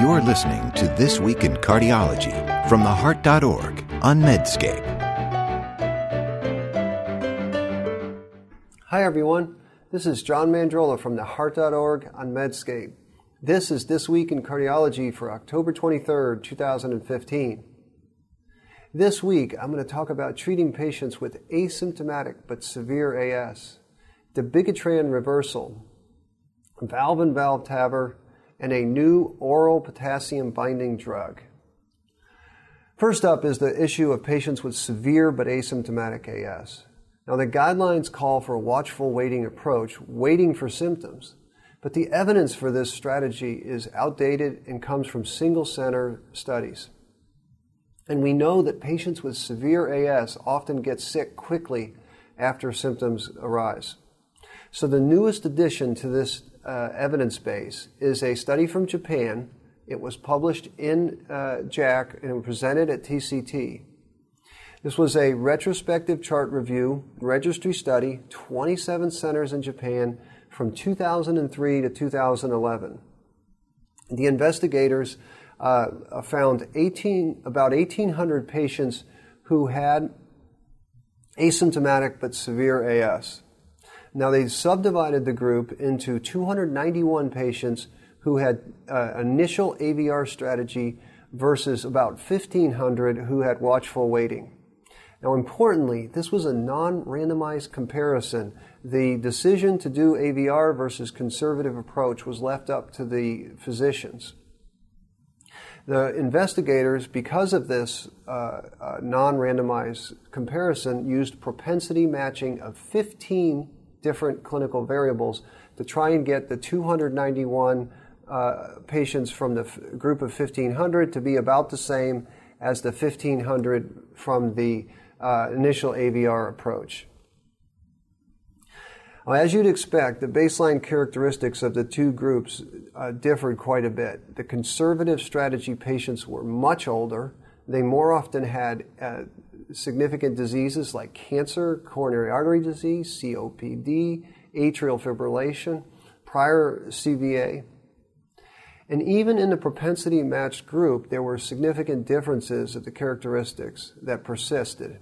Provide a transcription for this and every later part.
You're listening to This Week in Cardiology from theheart.org on Medscape. Hi everyone, this is John Mandrola from theheart.org on Medscape. This is This Week in Cardiology for October 23rd, 2015. This week I'm going to talk about treating patients with asymptomatic but severe AS, dabigatran reversal, valve-in-valve TAVR, and a new oral potassium binding drug. First up is the issue of patients with severe but asymptomatic AS. Now the guidelines call for a watchful waiting approach, waiting for symptoms, but the evidence for this strategy is outdated and comes from single-center studies. And we know that patients with severe AS often get sick quickly after symptoms arise. So the newest addition to this evidence base is a study from Japan. It was published in JACC and presented at TCT. This was a retrospective chart review, registry study, 27 centers in Japan from 2003 to 2011. The investigators found about 1,800 patients who had asymptomatic but severe AS. Now, they subdivided the group into 291 patients who had initial AVR strategy versus about 1,500 who had watchful waiting. Now, importantly, this was a non-randomized comparison. The decision to do AVR versus conservative approach was left up to the physicians. The investigators, because of this non-randomized comparison, used propensity matching of 15 different clinical variables to try and get the 291 patients from the group of 1,500 to be about the same as the 1,500 from the initial AVR approach. Well, as you'd expect, the baseline characteristics of the two groups differed quite a bit. The conservative strategy patients were much older. They more often had significant diseases like cancer, coronary artery disease, COPD, atrial fibrillation, prior CVA. And even in the propensity-matched group, there were significant differences of the characteristics that persisted.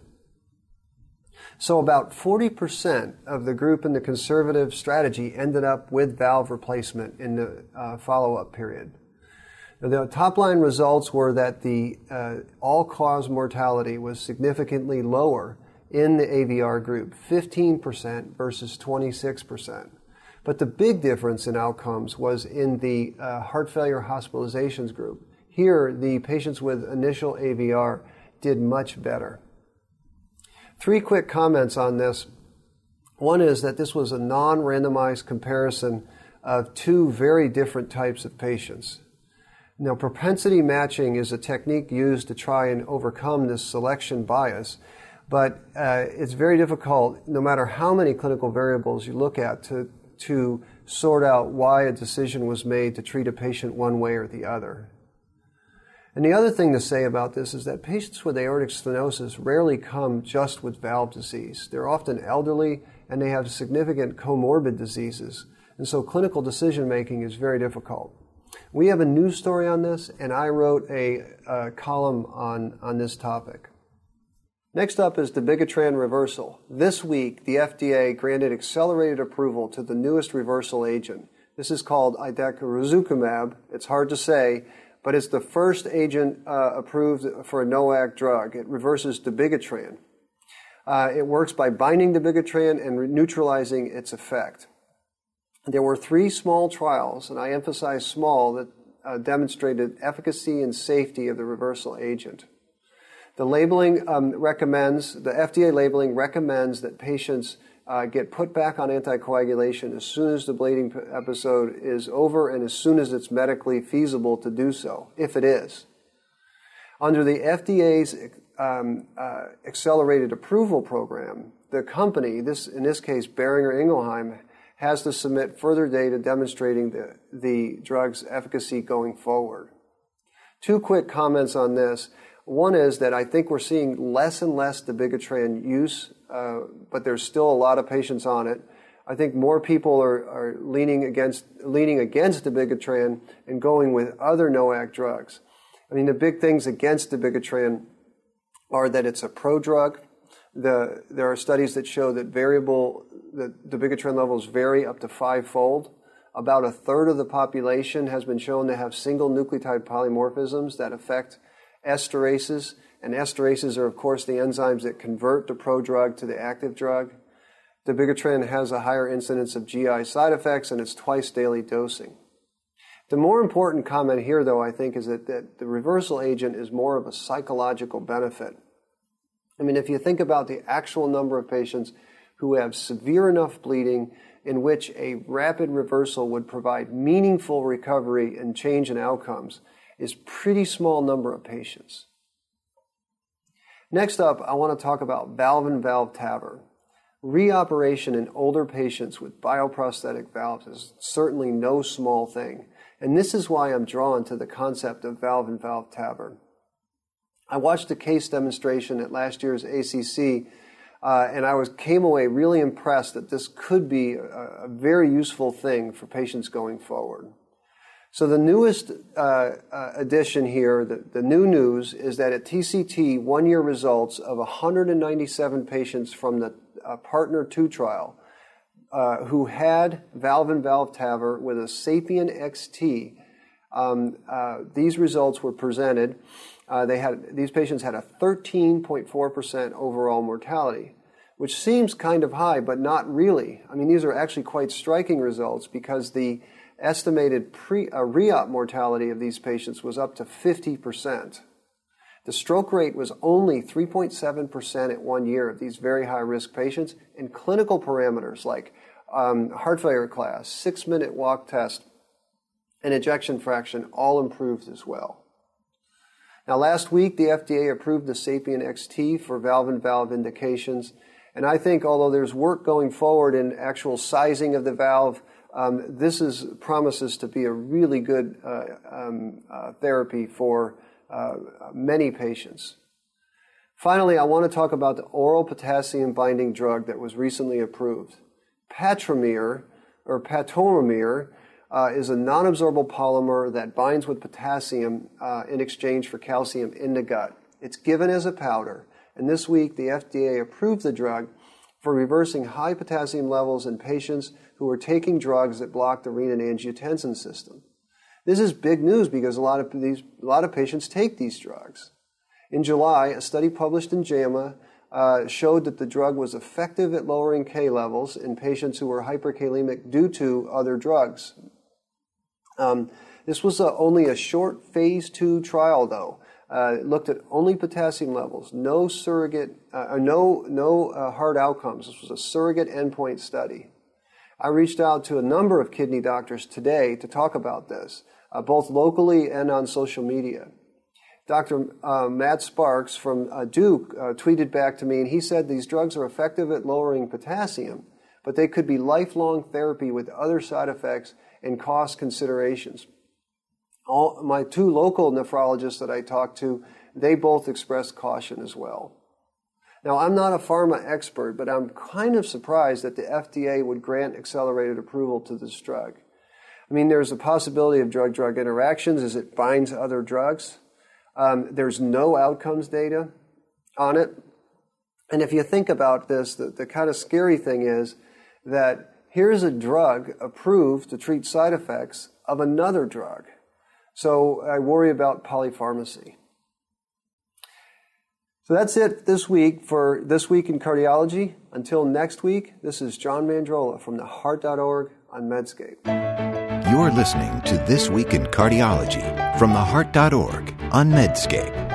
So about 40% of the group in the conservative strategy ended up with valve replacement in the follow-up period. The top-line results were that the all-cause mortality was significantly lower in the AVR group, 15% versus 26%. But the big difference in outcomes was in the heart failure hospitalizations group. Here, the patients with initial AVR did much better. Three quick comments on this. One is that this was a non-randomized comparison of two very different types of patients. Now, propensity matching is a technique used to try and overcome this selection bias, but it's very difficult, no matter how many clinical variables you look at, to sort out why a decision was made to treat a patient one way or the other. And the other thing to say about this is that patients with aortic stenosis rarely come just with valve disease. They're often elderly and they have significant comorbid diseases, and so clinical decision making is very difficult. We have a news story on this, and I wrote a column on this topic. Next up is dabigatran reversal. This week, the FDA granted accelerated approval to the newest reversal agent. This is called idacarizukumab. It's hard to say, but it's the first agent approved for a NOAC drug. It reverses dabigatran. It works by binding dabigatran and neutralizing its effect. There were 3 small trials, and I emphasize small, that demonstrated efficacy and safety of the reversal agent. The labeling the FDA labeling recommends that patients get put back on anticoagulation as soon as the bleeding episode is over and as soon as it's medically feasible to do so, if it is. Under the FDA's accelerated approval program, the company, in this case Boehringer Ingelheim, has to submit further data demonstrating the drug's efficacy going forward. 2 quick comments on this. One is that I think we're seeing less and less dabigatran use, but there's still a lot of patients on it. I think more people are leaning against dabigatran and going with other NOAC drugs. I mean, the big things against dabigatran are that it's a prodrug. There are studies that show that dabigatran levels vary up to 5-fold. About a third of the population has been shown to have single nucleotide polymorphisms that affect esterases, and esterases are, of course, the enzymes that convert the prodrug to the active drug. Dabigatran has a higher incidence of GI side effects, and it's twice daily dosing. The more important comment here, though, I think, is that the reversal agent is more of a psychological benefit. I mean, if you think about the actual number of patients who have severe enough bleeding in which a rapid reversal would provide meaningful recovery and change in outcomes, is pretty small number of patients. Next up, I want to talk about valve-in-valve TAVR. Reoperation in older patients with bioprosthetic valves is certainly no small thing, and this is why I'm drawn to the concept of valve-in-valve TAVR. I watched a case demonstration at last year's ACC, and I came away really impressed that this could be a very useful thing for patients going forward. So the newest addition here, the new news, is that at TCT, 1-year results of 197 patients from the PARTNER 2 trial who had valve-in-valve TAVR with a SAPIEN XT, these results were presented. These patients had a 13.4% overall mortality, which seems kind of high, but not really. I mean, these are actually quite striking results because the estimated re-op mortality of these patients was up to 50%. The stroke rate was only 3.7% at 1 year of these very high-risk patients, and clinical parameters like heart failure class, 6-minute walk test, and ejection fraction all improved as well. Now, last week, the FDA approved the SAPIEN XT for valve-in-valve indications, and I think although there's work going forward in actual sizing of the valve, this promises to be a really good therapy for many patients. Finally, I want to talk about the oral potassium binding drug that was recently approved. Patromir is a non-absorbable polymer that binds with potassium in exchange for calcium in the gut. It's given as a powder, and this week the FDA approved the drug for reversing high potassium levels in patients who are taking drugs that block the renin-angiotensin system. This is big news because a lot of patients take these drugs. In July, a study published in JAMA showed that the drug was effective at lowering K levels in patients who were hyperkalemic due to other drugs. This was only a short phase 2 trial, though. It looked at only potassium levels, no surrogate, no hard outcomes. This was a surrogate endpoint study. I reached out to a number of kidney doctors today to talk about this, both locally and on social media. Dr. Matt Sparks from Duke tweeted back to me, and he said these drugs are effective at lowering potassium, but they could be lifelong therapy with other side effects and cost considerations. My 2 local nephrologists that I talked to, they both expressed caution as well. Now, I'm not a pharma expert, but I'm kind of surprised that the FDA would grant accelerated approval to this drug. I mean, there's a possibility of drug-drug interactions as it binds other drugs. There's no outcomes data on it. And if you think about this, the kind of scary thing is that here's a drug approved to treat side effects of another drug. So I worry about polypharmacy. So that's it this week for This Week in Cardiology. Until next week, this is John Mandrola from theheart.org on Medscape. You're listening to This Week in Cardiology from theheart.org on Medscape.